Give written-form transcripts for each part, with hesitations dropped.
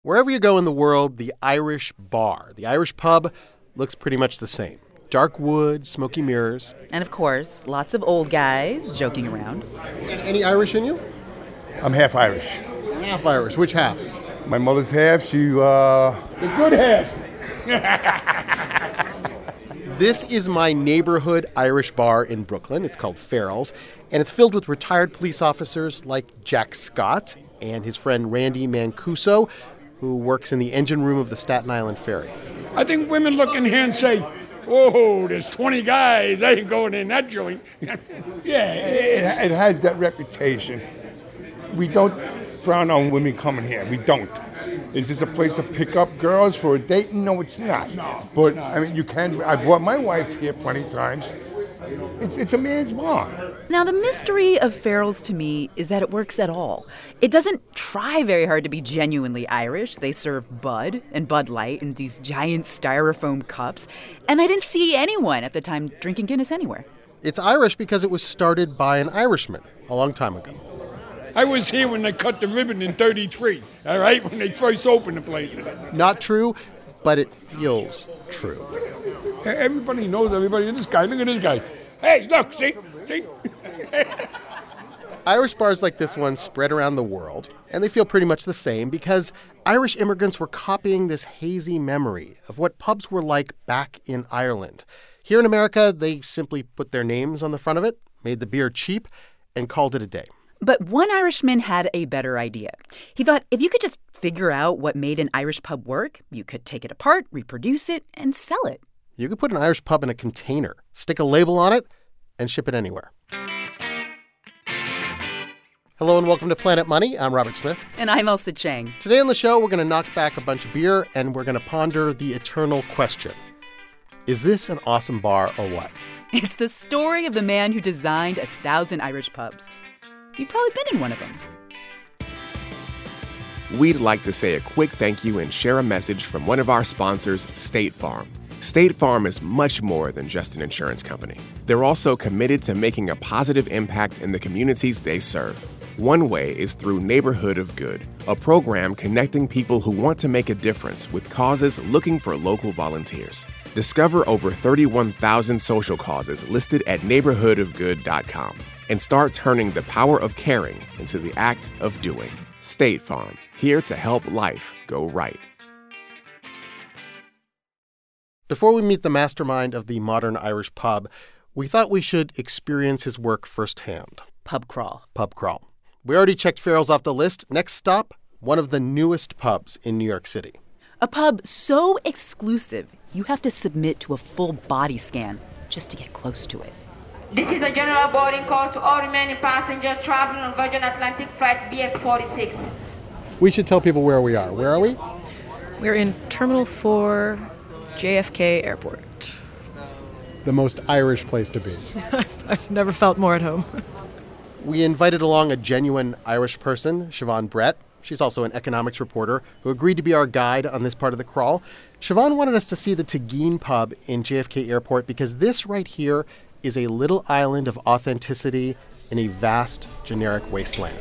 Wherever you go in the world, the Irish bar, the Irish pub, looks pretty much the same. Dark wood, smoky mirrors. And, of course, lots of old guys joking around. Any Irish in you? I'm half Irish. Half Irish. Which half? My mother's half. The good half. This is my neighborhood Irish bar in Brooklyn. It's called Farrell's, and it's filled with retired police officers like Jack Scott and his friend Randy Mancuso, who works in the engine room of the Staten Island Ferry. I think women look in here and say, "Whoa, there's 20 guys. I ain't going in that joint." Yeah. It has that reputation. We don't frown on women coming here. We don't. Is this a place to pick up girls for a date? No, it's not. No. But, I mean, you can. I brought my wife here plenty of times. It's a man's bar. Now, the mystery of Farrell's to me is that it works at all. It doesn't try very hard to be genuinely Irish. They serve Bud and Bud Light in these giant styrofoam cups. And I didn't see anyone at the time drinking Guinness anywhere. It's Irish because it was started by an Irishman a long time ago. I was here when they cut the ribbon in 33, all right, when they first opened the place. Not true, but it feels true. Everybody knows everybody. This guy, look at this guy. Hey, look, see? Irish bars like this one spread around the world, and they feel pretty much the same because Irish immigrants were copying this hazy memory of what pubs were like back in Ireland. Here in America, they simply put their names on the front of it, made the beer cheap, and called it a day. But one Irishman had a better idea. He thought if you could just figure out what made an Irish pub work, you could take it apart, reproduce it, and sell it. You could put an Irish pub in a container, stick a label on it, and ship it anywhere. Hello and welcome to Planet Money. I'm Robert Smith. And I'm Elsa Chang. Today on the show, we're going to knock back a bunch of beer and we're going to ponder the eternal question. Is this an awesome bar or what? It's the story of the man who designed 1,000 Irish pubs. You've probably been in one of them. We'd like to say a quick thank you and share a message from one of our sponsors, State Farm. State Farm is much more than just an insurance company. They're also committed to making a positive impact in the communities they serve. One way is through Neighborhood of Good, a program connecting people who want to make a difference with causes looking for local volunteers. Discover over 31,000 social causes listed at neighborhoodofgood.com and start turning the power of caring into the act of doing. State Farm, here to help life go right. Before we meet the mastermind of the modern Irish pub, we thought we should experience his work firsthand. Pub crawl. Pub crawl. We already checked Farrell's off the list. Next stop, one of the newest pubs in New York City. A pub so exclusive, you have to submit to a full body scan just to get close to it. This is a general boarding call to all remaining passengers traveling on Virgin Atlantic flight VS46. We should tell people where we are. Where are we? We're in Terminal 4, JFK Airport. The most Irish place to be. I've never felt more at home. We invited along a genuine Irish person, Siobhan Brett. She's also an economics reporter who agreed to be our guide on this part of the crawl. Siobhan wanted us to see the Tagine pub in JFK Airport because this right here is a little island of authenticity in a vast, generic wasteland.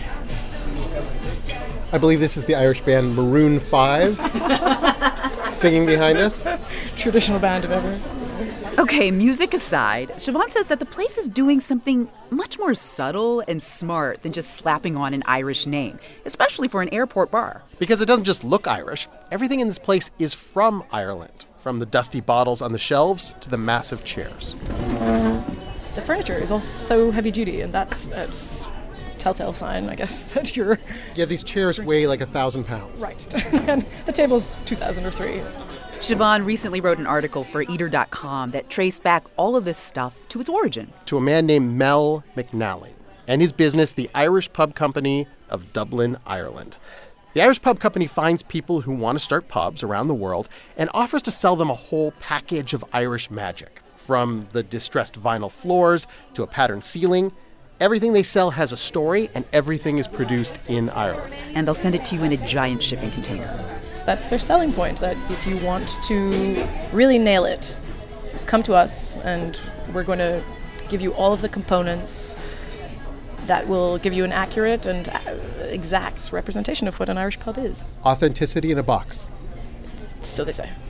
I believe this is the Irish band Maroon 5 singing behind us. Traditional band of ever. Okay, music aside, Siobhan says that the place is doing something much more subtle and smart than just slapping on an Irish name, especially for an airport bar. Because it doesn't just look Irish. Everything in this place is from Ireland, from the dusty bottles on the shelves to the massive chairs. The furniture is all so heavy duty, and that's a telltale sign, I guess, that you're... Yeah, these chairs weigh like 1,000 pounds. Right. And the table's 2,000 or 3. Siobhan recently wrote an article for Eater.com that traced back all of this stuff to its origin. To a man named Mel McNally and his business, the Irish Pub Company of Dublin, Ireland. The Irish Pub Company finds people who want to start pubs around the world and offers to sell them a whole package of Irish magic. From the distressed vinyl floors to a patterned ceiling, everything they sell has a story and everything is produced in Ireland. And they'll send it to you in a giant shipping container. That's their selling point, that if you want to really nail it, come to us and we're going to give you all of the components, that will give you an accurate and exact representation of what an Irish pub is. Authenticity in a box. So they say.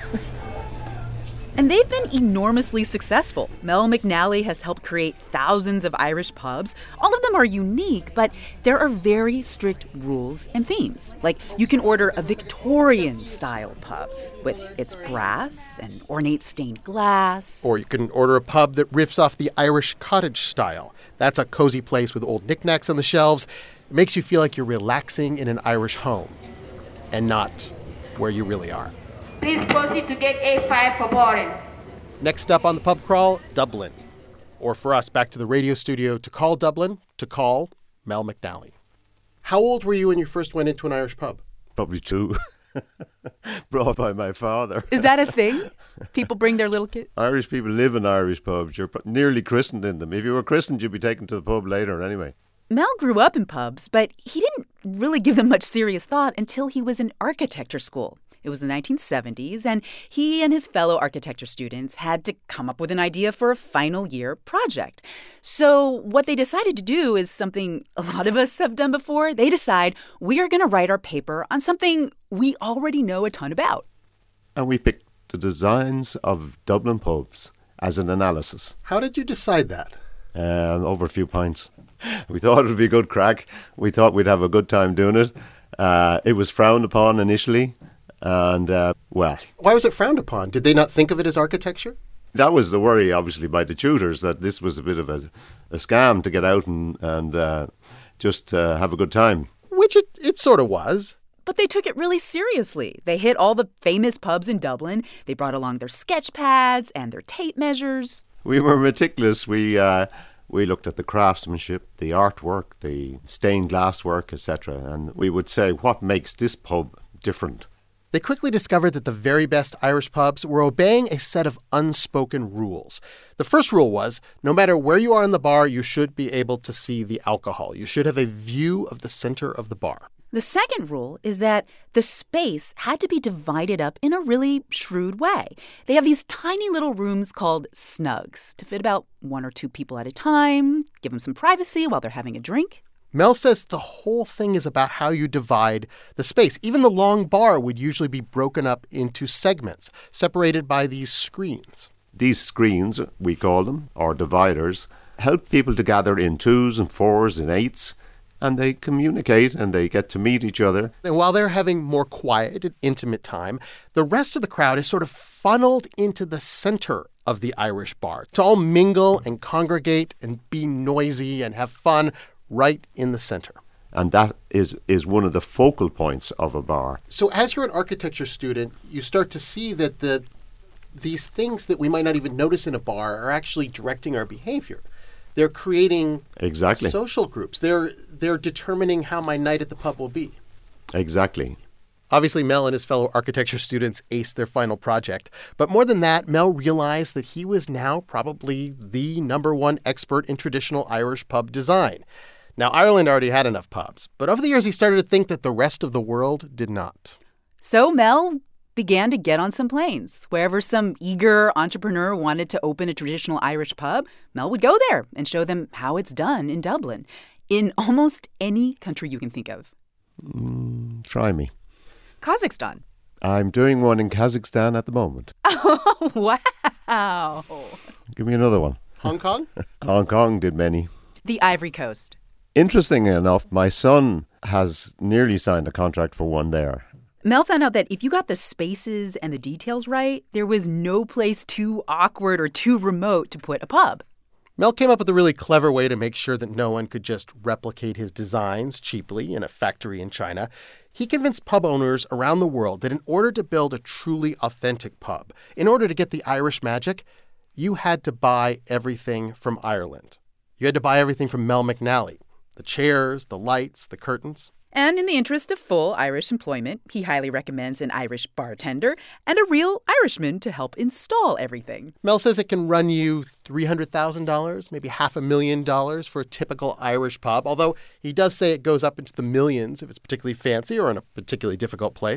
And they've been enormously successful. Mel McNally has helped create thousands of Irish pubs. All of them are unique, but there are very strict rules and themes. Like, you can order a Victorian-style pub with its brass and ornate stained glass. Or you can order a pub that riffs off the Irish cottage style. That's a cozy place with old knickknacks on the shelves. It makes you feel like you're relaxing in an Irish home and not where you really are. Please proceed to gate A5 for boarding. Next up on the pub crawl, Dublin. Or for us, back to the radio studio to call Dublin, to call Mel McNally. How old were you when you first went into an Irish pub? Probably 2. Brought by my father. Is that a thing? People bring their little kids? Irish people live in Irish pubs. You're nearly christened in them. If you were christened, you'd be taken to the pub later anyway. Mel grew up in pubs, but he didn't really give them much serious thought until he was in architecture school. It was the 1970s, and he and his fellow architecture students had to come up with an idea for a final year project. So what they decided to do is something a lot of us have done before. They decide we are going to write our paper on something we already know a ton about. And we picked the designs of Dublin pubs as an analysis. How did you decide that? Over a few pints. We thought it would be good crack. We thought we'd have a good time doing it. It was frowned upon initially. And, well... Why was it frowned upon? Did they not think of it as architecture? That was the worry, obviously, by the tutors, that this was a bit of a scam to get out and just have a good time. Which it sort of was. But they took it really seriously. They hit all the famous pubs in Dublin. They brought along their sketch pads and their tape measures. We were meticulous. We looked at the craftsmanship, the artwork, the stained glass work, etc. And we would say, what makes this pub different? They quickly discovered that the very best Irish pubs were obeying a set of unspoken rules. The first rule was, no matter where you are in the bar, you should be able to see the alcohol. You should have a view of the center of the bar. The second rule is that the space had to be divided up in a really shrewd way. They have these tiny little rooms called snugs to fit about 1 or 2 people at a time, give them some privacy while they're having a drink. Mel says the whole thing is about how you divide the space. Even the long bar would usually be broken up into segments, separated by these screens. These screens, we call them, or dividers, help people to gather in 2s and 4s and 8s, and they communicate and they get to meet each other. And while they're having more quiet and intimate time, the rest of the crowd is sort of funneled into the center of the Irish bar to all mingle and congregate and be noisy and have fun right in the center. And that is one of the focal points of a bar. So as you're an architecture student, you start to see that these things that we might not even notice in a bar are actually directing our behavior. They're creating exactly social groups. They're determining how my night at the pub will be. Exactly. Obviously, Mel and his fellow architecture students aced their final project. But more than that, Mel realized that he was now probably the #1 expert in traditional Irish pub design. Now, Ireland already had enough pubs, but over the years he started to think that the rest of the world did not. So Mel began to get on some planes. Wherever some eager entrepreneur wanted to open a traditional Irish pub, Mel would go there and show them how it's done in Dublin, in almost any country you can think of. Try me. Kazakhstan. I'm doing one in Kazakhstan at the moment. Oh, wow. Give me another one. Hong Kong? Hong Kong did many. The Ivory Coast. Interestingly enough, my son has nearly signed a contract for one there. Mel found out that if you got the spaces and the details right, there was no place too awkward or too remote to put a pub. Mel came up with a really clever way to make sure that no one could just replicate his designs cheaply in a factory in China. He convinced pub owners around the world that in order to build a truly authentic pub, in order to get the Irish magic, you had to buy everything from Ireland. You had to buy everything from Mel McNally. The chairs, the lights, the curtains. And in the interest of full Irish employment, he highly recommends an Irish bartender and a real Irishman to help install everything. Mel says it can run you $300,000, maybe $500,000 for a typical Irish pub, although he does say it goes up into the millions if it's particularly fancy or in a particularly difficult place.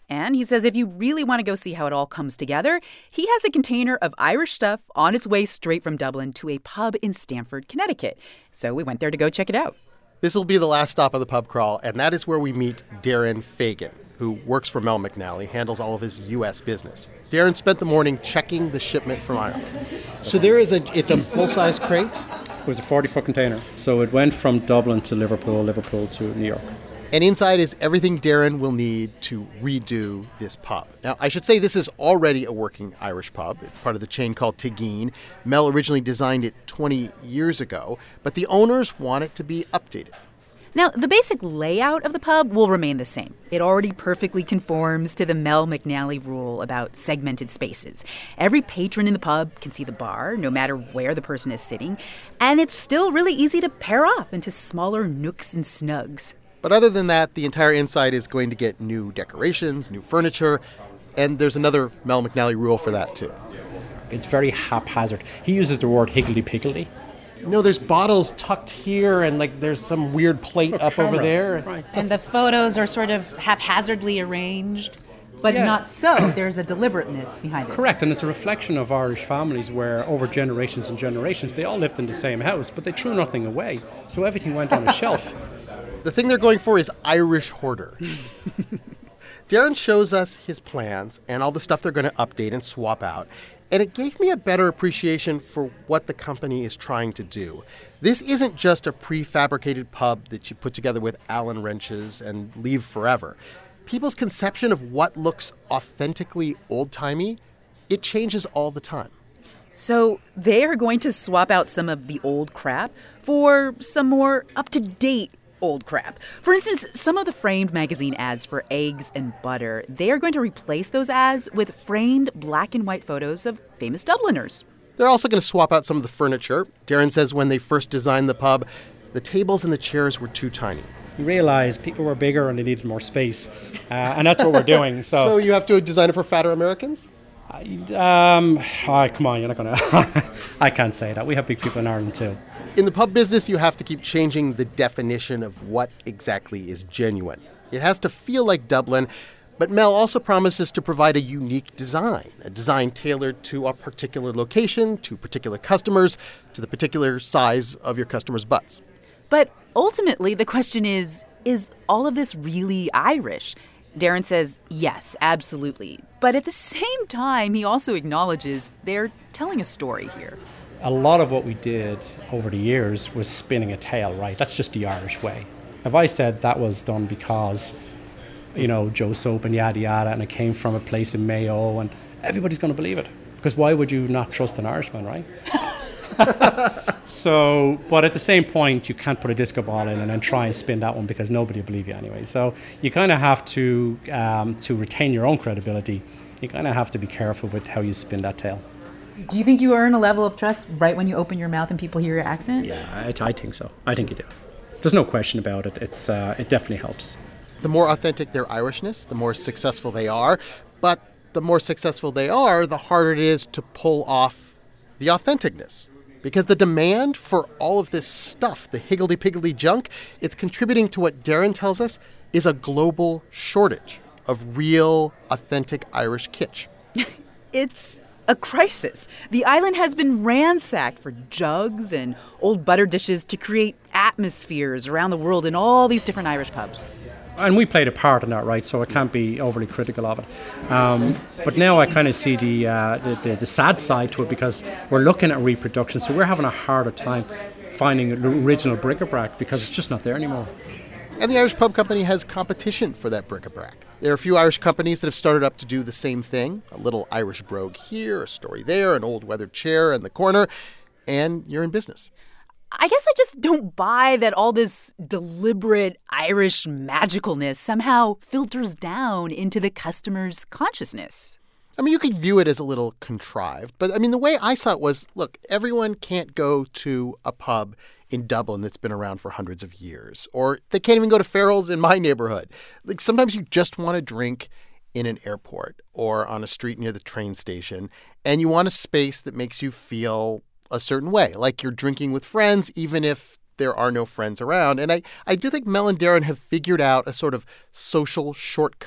And he says if you really want to go see how it all comes together, he has a container of Irish stuff on its way straight from Dublin to a pub in Stamford, Connecticut. So we went there to go check it out. This will be the last stop of the pub crawl, and that is where we meet Darren Fagan, who works for Mel McNally, handles all of his U.S. business. Darren spent the morning checking the shipment from Ireland. So it's a full-size crate? It was a 40-foot container. So it went from Dublin to Liverpool to New York. And inside is everything Darren will need to redo this pub. Now, I should say this is already a working Irish pub. It's part of the chain called Tigeen. Mel originally designed it 20 years ago, but the owners want it to be updated. Now, the basic layout of the pub will remain the same. It already perfectly conforms to the Mel McNally rule about segmented spaces. Every patron in the pub can see the bar, no matter where the person is sitting, and it's still really easy to pair off into smaller nooks and snugs. But other than that, the entire inside is going to get new decorations, new furniture, and there's another Mel McNally rule for that, too. It's very haphazard. He uses the word higgledy-piggledy. There's bottles tucked here, and there's some weird plate up over there. Right. And the photos are sort of haphazardly arranged. But not so. There's a deliberateness behind this. Correct, and it's a reflection of Irish families where over generations and generations they all lived in the same house, but they threw nothing away, so everything went on a shelf. The thing they're going for is Irish hoarder. Darren shows us his plans and all the stuff they're going to update and swap out, and it gave me a better appreciation for what the company is trying to do. This isn't just a prefabricated pub that you put together with Allen wrenches and leave forever. People's conception of what looks authentically old-timey, it changes all the time. So they are going to swap out some of the old crap for some more up-to-date old crap. For instance, some of the framed magazine ads for eggs and butter, they are going to replace those ads with framed black and white photos of famous Dubliners. They're also going to swap out some of the furniture. Darren says when they first designed the pub, the tables and the chairs were too tiny. We realized people were bigger and they needed more space, and that's what we're doing. So you have to design it for fatter Americans? Come on, you're not going to... I can't say that. We have big people in Ireland too. In the pub business, you have to keep changing the definition of what exactly is genuine. It has to feel like Dublin, but Mel also promises to provide a unique design, a design tailored to a particular location, to particular customers, to the particular size of your customers' butts. But ultimately, the question is all of this really Irish? Darren says, yes, absolutely. But at the same time, he also acknowledges they're telling a story here. A lot of what we did over the years was spinning a tale, right? That's just the Irish way. If I said that was done because, Joe Soap and yada yada, and it came from a place in Mayo, and everybody's going to believe it. Because why would you not trust an Irishman, right? But at the same point, you can't put a disco ball in and then try and spin that one because nobody will believe you anyway. So you kind of have to retain your own credibility. You kind of have to be careful with how you spin that tale. Do you think you earn a level of trust right when you open your mouth and people hear your accent? Yeah, I think so. I think you do. There's no question about it. It definitely helps. The more authentic their Irishness, the more successful they are. But the more successful they are, the harder it is to pull off the authenticness. Because the demand for all of this stuff, the higgledy-piggledy junk, it's contributing to what Darren tells us is a global shortage of real, authentic Irish kitsch. It's a crisis. The island has been ransacked for jugs and old butter dishes to create atmospheres around the world in all these different Irish pubs. And we played a part in that, right? So I can't be overly critical of it. But now I kind of see the sad side to it because we're looking at reproduction. So we're having a harder time finding the original bric-a-brac because it's just not there anymore. And the Irish Pub Company has competition for that bric-a-brac. There are a few Irish companies that have started up to do the same thing. A little Irish brogue here, a story there, an old weathered chair in the corner, and you're in business. I guess I just don't buy that all this deliberate Irish magicalness somehow filters down into the customer's consciousness. I mean, you could view it as a little contrived, but I mean, the way I saw it was, look, everyone can't go to a pub in Dublin that's been around for hundreds of years, or they can't even go to Farrell's in my neighborhood. Like, sometimes you just want to drink in an airport or on a street near the train station, and you want a space that makes you feel a certain way, like you're drinking with friends, even if there are no friends around. And I do think Mel and Darren have figured out a sort of social shortcut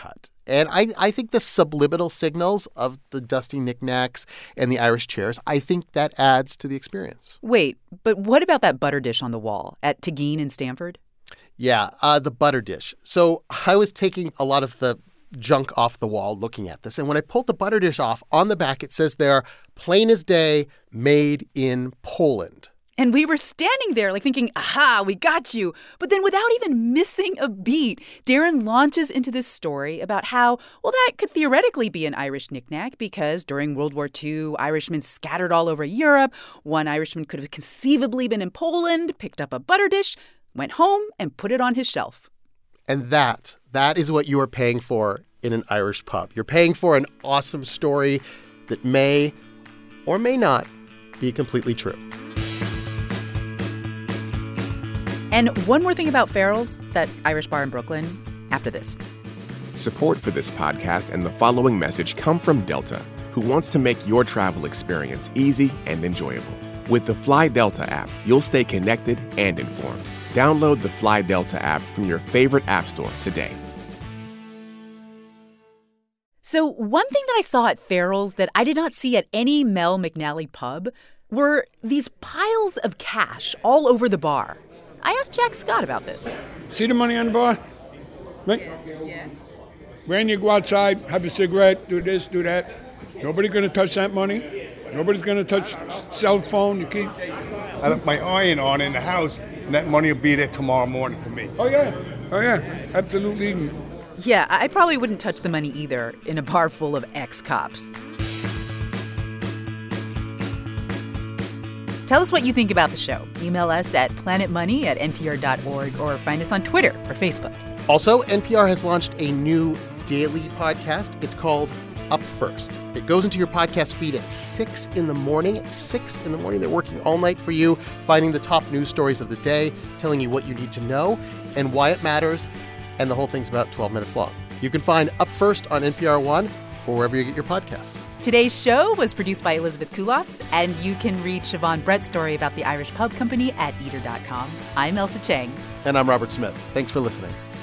And I think the subliminal signals of the dusty knickknacks and the Irish chairs, I think that adds to the experience. Wait, but what about that butter dish on the wall at Tegeen in Stamford? Yeah, the butter dish. So I was taking a lot of the junk off the wall looking at this. And when I pulled the butter dish off, on the back it says there, plain as day, made in Poland. And we were standing there like thinking, aha, we got you. But then without even missing a beat, Darren launches into this story about how, well, that could theoretically be an Irish knickknack because during World War II, Irishmen scattered all over Europe. One Irishman could have conceivably been in Poland, picked up a butter dish, went home and put it on his shelf. And that is what you are paying for in an Irish pub. You're paying for an awesome story that may or may not be completely true. And one more thing about Farrell's, that Irish bar in Brooklyn, after this. Support for this podcast and the following message come from Delta, who wants to make your travel experience easy and enjoyable. With the Fly Delta app, you'll stay connected and informed. Download the Fly Delta app from your favorite app store today. So one thing that I saw at Farrell's that I did not see at any Mel McNally pub were these piles of cash all over the bar. I asked Jack Scott about this. See the money on the bar? Right? Yeah. When you go outside, have a cigarette, do this, do that. Nobody's going to touch that money. Nobody's going to touch cell phone. You keep. I left my iron on in the house, and that money will be there tomorrow morning for me. Oh, yeah. Absolutely. Yeah, I probably wouldn't touch the money either in a bar full of ex-cops. Tell us what you think about the show. Email us at planetmoney@npr.org or find us on Twitter or Facebook. Also, NPR has launched a new daily podcast. It's called Up First. It goes into your podcast feed at 6 in the morning. At 6 in the morning, they're working all night for you, finding the top news stories of the day, telling you what you need to know and why it matters, and the whole thing's about 12 minutes long. You can find Up First on NPR One or wherever you get your podcasts. Today's show was produced by Elizabeth Kulas, and you can read Siobhan Brett's story about the Irish Pub Company at eater.com. I'm Elsa Chang. And I'm Robert Smith. Thanks for listening.